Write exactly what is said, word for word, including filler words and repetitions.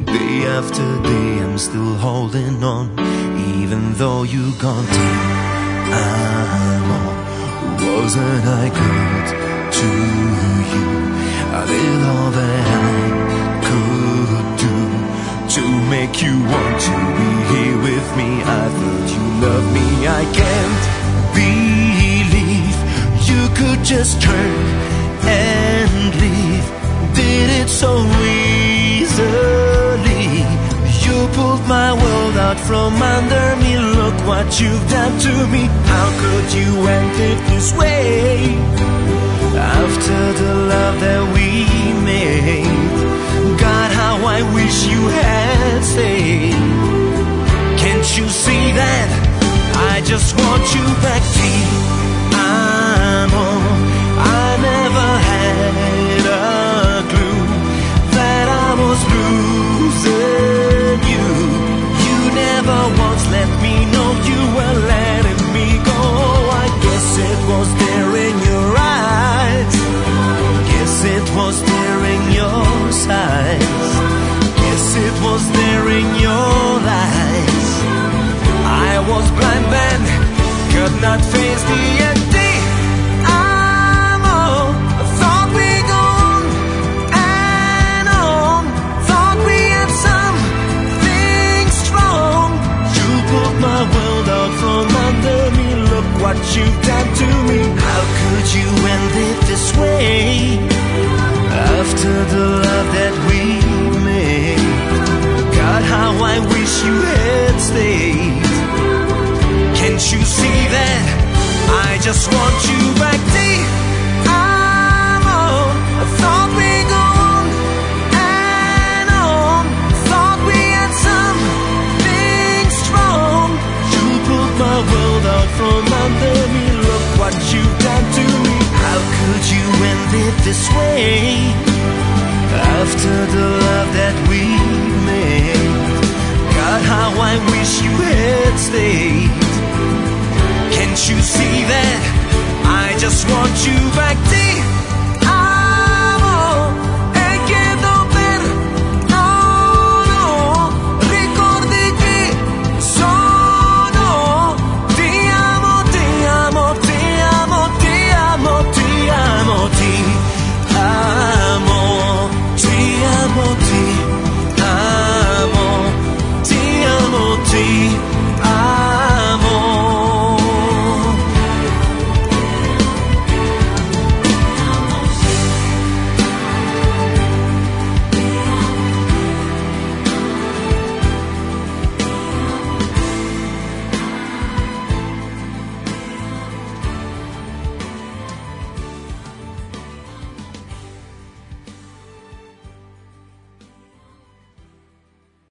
Day after day I'm still holding on, even though you gone too. I'm all, wasn't I good to you? I did all that I could do to make you want to be here with me. I thought you loved me. I can't believe you could just turn and leave. Did it so easily. You pulled my world out from under me. Look what you've done to me. How could you end it this way? After the love that we made, God, how I wish you had stayed. Can't you see that I just want you back, deep? I'm all, I never had a clue that I was losing you. You never once let me know you were letting me go. I guess it was there in your eyes, guess it was there in your sighs, guess it was there in your lies. I was blind then, could not face the empty. I'm all, I thought we'd go on and on, thought we had something strong. You pulled my world out from under me. Look what you've done to me. How could you end it this way? After the love that we made, God, how I wish you had stayed. Can't you see that I just want you back, deep? I'm all, I thought we'd go on and on, thought we had something strong. You pulled my world out from under me. Look what you've done to me. How could you end it this way? After the love that we made, God, how I wish you had stayed. Can't you see that I just want you back?